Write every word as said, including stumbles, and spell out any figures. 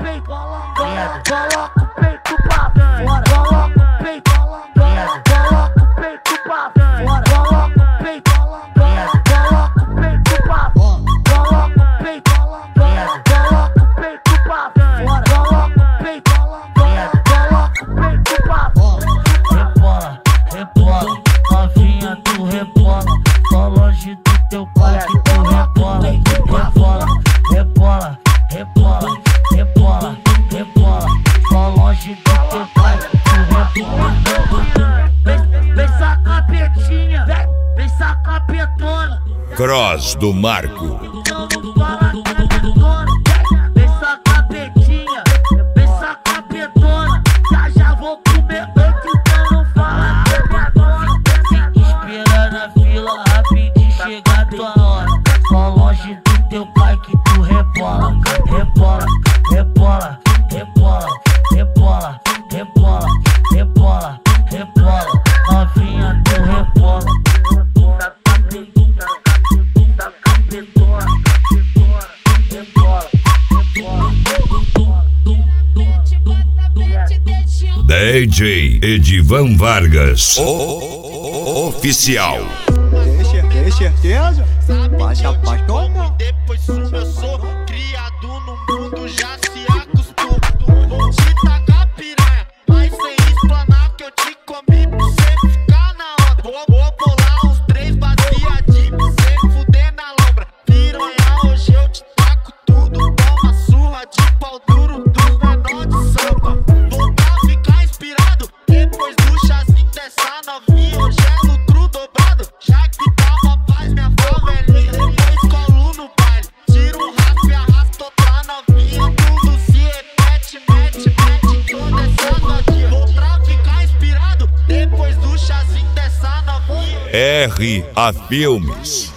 peito, coloca o peito pra fora, coloca o peito, coloca o peito pra fora, coloca o peito, coloca o peito pra fora, coloca o peito, coloca o peito pra fora, coloca o peito, coloca o peito pra fora. Rebola, rebola, novinha tu rebola, tô longe do teu pai que tu rebola, rebola, rebola, rebola, rebola, rebola, tô longe do teu pai que tu rebola. Vem sacar a petinha, vem sacar a petona. Cross do Marco. Então vou falar com a petona. Vem sacar a petinha, vem sacar a petona. Já já vou comer antes, então não fala que é minha dona. Espera na fila, rapidinho chega a tua hora. Tô longe do teu pai que tu rebola, rebola, rebola, rebola, rebola, rebola, rebola, rebola, novinha tu rebola. D J Edivan Vargas, o, o, oficial. Tem certeza? Vai se apaixonar. Depois sumo, eu sou criado no mundo, já se acostuma. Vou te tacar piranha, mas sem explanar que eu te comi pra você ficar na onda. Vou, vou bolar uns três baseadinhos pra você fuder na lombra. Piranha, hoje eu te taco tudo, toma surra de pau duro dos menor de samba. Vou pra ficar inspirado, depois do chazinho dessa novinha, hoje é lucro dobrado. Já que tá uma paz, minha favelinha, depois colo no baile. Tiro um raspo e arrasto outra novinha, tudo se repete, mete, mete toda essa novinha. Vou pra ficar inspirado, depois do chazinho dessa novinha. R A Filmes.